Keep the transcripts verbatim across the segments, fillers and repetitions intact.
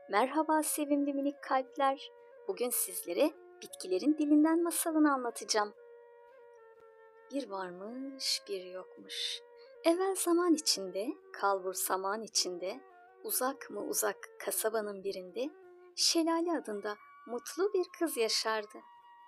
Merhaba sevimli minik kalpler. Bugün sizlere bitkilerin dilinden masalını anlatacağım. Bir varmış, bir yokmuş. Evvel zaman içinde, kalbur saman içinde, uzak mı uzak kasabanın birinde, Şelale adında mutlu bir kız yaşardı.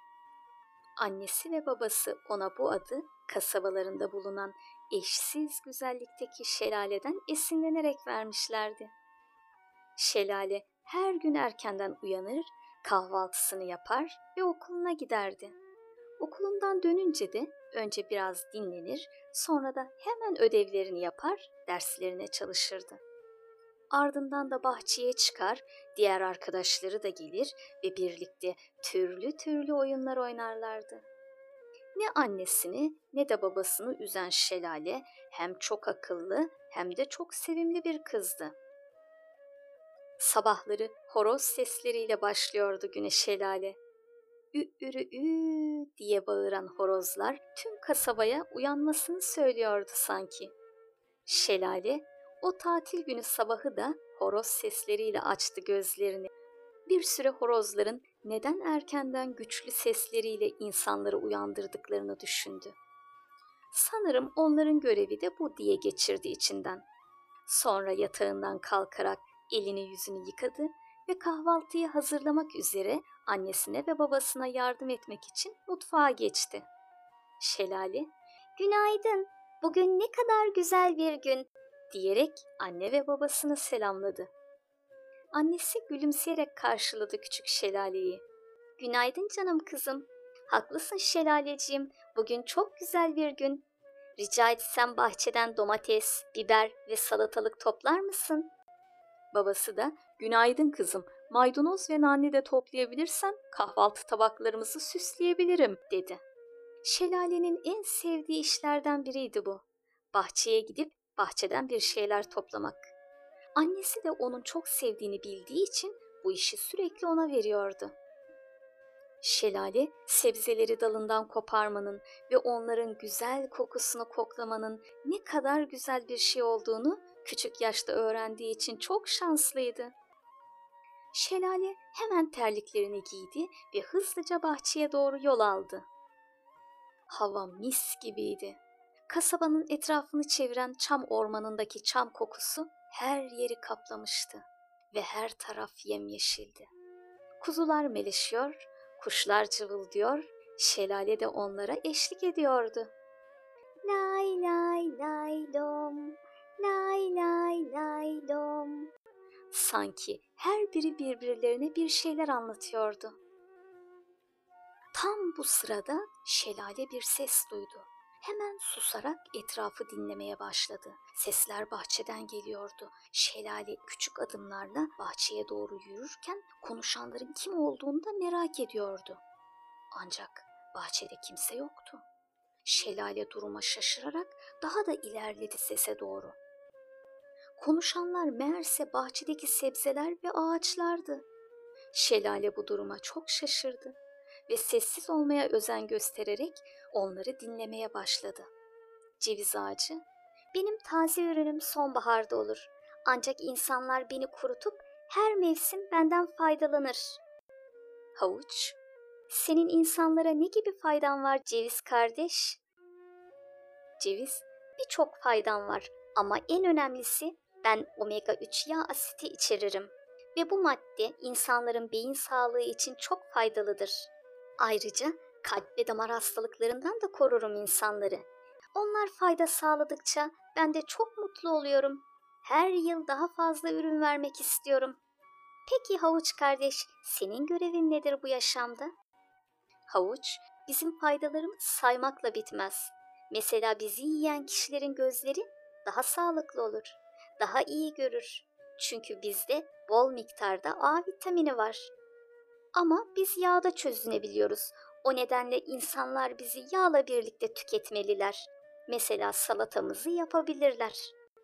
Annesi ve babası ona bu adı kasabalarında bulunan eşsiz güzellikteki şelaleden esinlenerek vermişlerdi. Şelale her gün erkenden uyanır, kahvaltısını yapar ve okuluna giderdi. Okulundan dönünce de önce biraz dinlenir, sonra da hemen ödevlerini yapar, derslerine çalışırdı. Ardından da bahçeye çıkar, diğer arkadaşları da gelir ve birlikte türlü türlü oyunlar oynarlardı. Ne annesini ne de babasını üzen Şelale hem çok akıllı hem de çok sevimli bir kızdı. Sabahları horoz sesleriyle başlıyordu güne Şelale. Ü-ürü ü diye bağıran horozlar tüm kasabaya uyanmasını söylüyordu sanki. Şelale o tatil günü sabahı da horoz sesleriyle açtı gözlerini. Bir süre horozların neden erkenden güçlü sesleriyle insanları uyandırdıklarını düşündü. Sanırım onların görevi de bu diye geçirdi içinden. Sonra yatağından kalkarak elini yüzünü yıkadı ve kahvaltıyı hazırlamak üzere annesine ve babasına yardım etmek için mutfağa geçti. Şelale, "Günaydın, bugün ne kadar güzel bir gün," diyerek anne ve babasını selamladı. Annesi gülümseyerek karşıladı küçük Şelale'yi. "Günaydın canım kızım. Haklısın Şelaleciğim, bugün çok güzel bir gün. Rica etsem bahçeden domates, biber ve salatalık toplar mısın?" Babası da "Günaydın kızım, maydanoz ve nane de toplayabilirsen kahvaltı tabaklarımızı süsleyebilirim," dedi. Şelalenin en sevdiği işlerden biriydi bu. Bahçeye gidip bahçeden bir şeyler toplamak. Annesi de onun çok sevdiğini bildiği için bu işi sürekli ona veriyordu. Şelale, sebzeleri dalından koparmanın ve onların güzel kokusunu koklamanın ne kadar güzel bir şey olduğunu küçük yaşta öğrendiği için çok şanslıydı. Şelale hemen terliklerini giydi ve hızlıca bahçeye doğru yol aldı. Hava mis gibiydi. Kasabanın etrafını çeviren çam ormanındaki çam kokusu her yeri kaplamıştı ve her taraf yemyeşildi. Kuzular meleşiyor, kuşlar cıvıldıyor, şelale de onlara eşlik ediyordu. Lay lay lay lom, lay lay lay lom. Sanki her biri birbirlerine bir şeyler anlatıyordu. Tam bu sırada şelale bir ses duydu. Hemen susarak etrafı dinlemeye başladı. Sesler bahçeden geliyordu. Şelale küçük adımlarla bahçeye doğru yürürken konuşanların kim olduğunu da merak ediyordu. Ancak bahçede kimse yoktu. Şelale duruma şaşırarak daha da ilerledi sese doğru. Konuşanlar meğerse bahçedeki sebzeler ve ağaçlardı. Şelale bu duruma çok şaşırdı ve sessiz olmaya özen göstererek onları dinlemeye başladı. Ceviz ağacı, "Benim taze ürünüm sonbaharda olur. Ancak insanlar beni kurutup her mevsim benden faydalanır." Havuç, "Senin insanlara ne gibi faydan var ceviz kardeş?" Ceviz, "Birçok faydan var ama en önemlisi ben omega üç yağ asiti içeririm ve bu madde insanların beyin sağlığı için çok faydalıdır. Ayrıca kalp ve damar hastalıklarından da korurum insanları. Onlar fayda sağladıkça ben de çok mutlu oluyorum. Her yıl daha fazla ürün vermek istiyorum." "Peki havuç kardeş, senin görevin nedir bu yaşamda?" Havuç, "Bizim faydalarımız saymakla bitmez. Mesela bizi yiyen kişilerin gözleri daha sağlıklı olur, daha iyi görür. Çünkü bizde bol miktarda A vitamini var. Ama biz yağda çözünebiliyoruz. O nedenle insanlar bizi yağla birlikte tüketmeliler. Mesela salatamızı yapabilirler."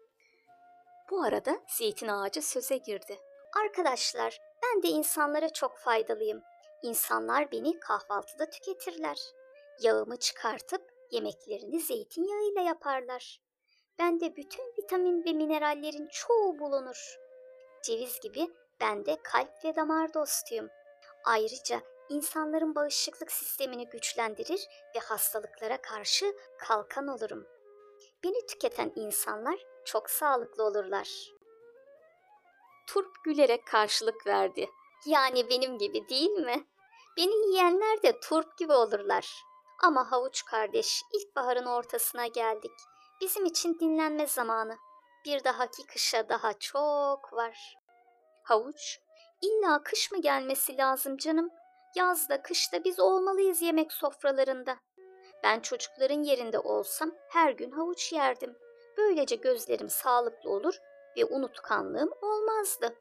Bu arada zeytin ağacı söze girdi. "Arkadaşlar, ben de insanlara çok faydalıyım. İnsanlar beni kahvaltıda tüketirler. Yağımı çıkartıp yemeklerini zeytinyağıyla yaparlar. Bende bütün vitamin ve minerallerin çoğu bulunur. Ceviz gibi Ben de kalp ve damar dostuyum. Ayrıca insanların bağışıklık sistemini güçlendirir ve hastalıklara karşı kalkan olurum. Beni tüketen insanlar çok sağlıklı olurlar. Turp gülerek karşılık verdi. Yani benim gibi değil mi? Beni yiyenler de turp gibi olurlar. Ama Havuç kardeş, ilkbaharın ortasına geldik. Bizim için dinlenme zamanı. Bir dahaki kışa daha çok var. Havuç, illa kış mı gelmesi lazım canım? Yazda, kışta biz olmalıyız yemek sofralarında. Ben çocukların yerinde olsam her gün havuç yerdim. Böylece gözlerim sağlıklı olur ve unutkanlığım olmazdı.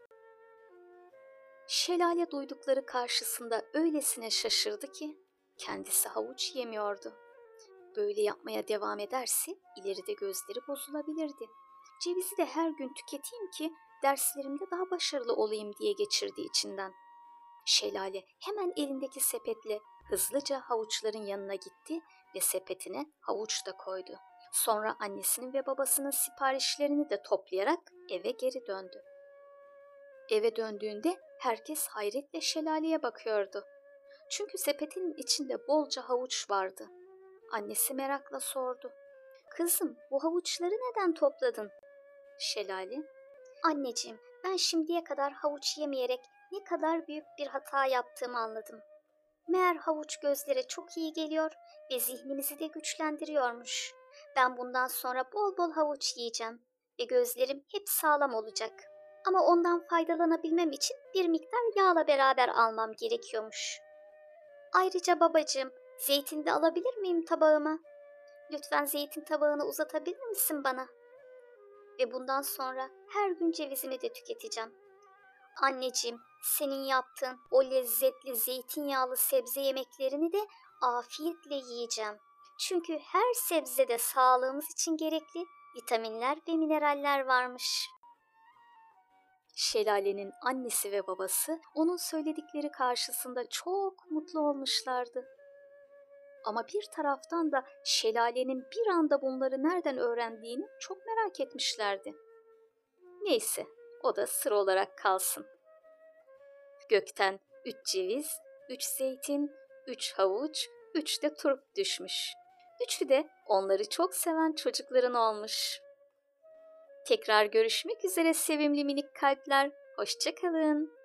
Şelale duydukları karşısında öylesine şaşırdı ki kendisi havuç yemiyordu. Böyle yapmaya devam ederse ileride gözleri bozulabilirdi. Cevizi de her gün tüketeyim ki derslerimde daha başarılı olayım diye geçirdi içinden. Şelale hemen elindeki sepetle hızlıca havuçların yanına gitti ve sepetine havuç da koydu. Sonra annesinin ve babasının siparişlerini de toplayarak eve geri döndü. Eve döndüğünde herkes hayretle Şelale'ye bakıyordu. Çünkü sepetin içinde bolca havuç vardı. Annesi merakla sordu. "Kızım, bu havuçları neden topladın?" Şelale, "Anneciğim, ben şimdiye kadar havuç yemeyerek ne kadar büyük bir hata yaptığımı anladım. Meğer havuç gözlere çok iyi geliyor ve zihnimizi de güçlendiriyormuş. Ben bundan sonra bol bol havuç yiyeceğim ve gözlerim hep sağlam olacak. Ama ondan faydalanabilmem için bir miktar yağla beraber almam gerekiyormuş. Ayrıca babacığım, zeytin de alabilir miyim tabağıma? Lütfen zeytin tabağını uzatabilir misin bana? Ve bundan sonra her gün cevizimi de tüketeceğim. Anneciğim, senin yaptığın o lezzetli zeytinyağlı sebze yemeklerini de afiyetle yiyeceğim. Çünkü her sebzede sağlığımız için gerekli vitaminler ve mineraller varmış." Şelale'nin annesi ve babası onun söyledikleri karşısında çok mutlu olmuşlardı. Ama bir taraftan da Şelale'nin bir anda bunları nereden öğrendiğini çok merak etmişlerdi. Neyse, o da sır olarak kalsın. Gökten üç ceviz, üç zeytin, üç havuç, üç de turp düşmüş. Üçü de onları çok seven çocukların olmuş. Tekrar görüşmek üzere sevimli minik kalpler. Hoşça kalın.